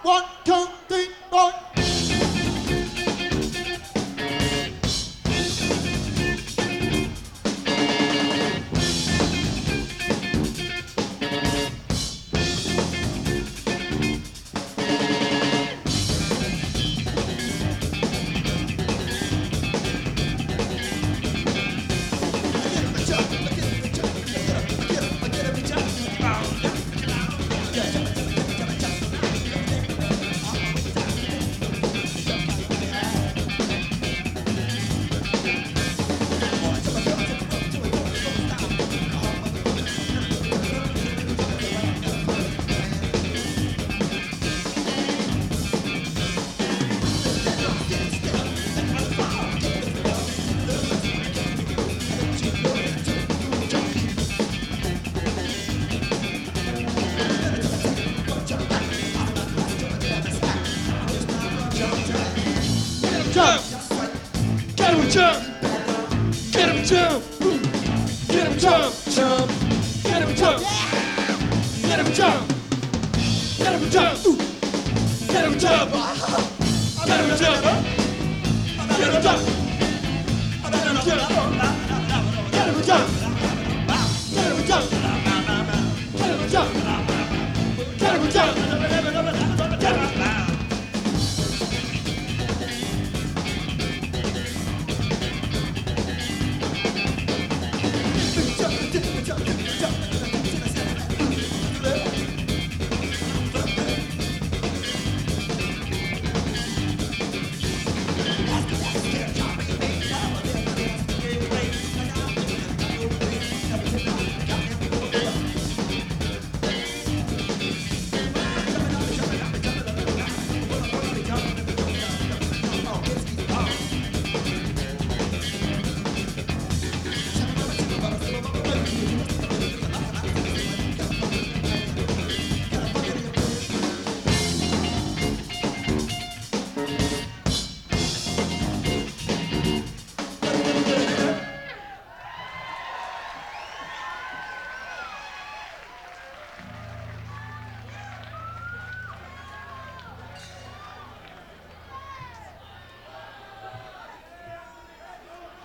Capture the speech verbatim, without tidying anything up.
One, two, three, four. Jump! Get him, jump! Get him, jump! Get him, jump! Jump! Get him, jump! Get him, jump! Get him, jump! Get him, jump! Get him, jump! Get him, jump! Get him, jump! Get him, jump!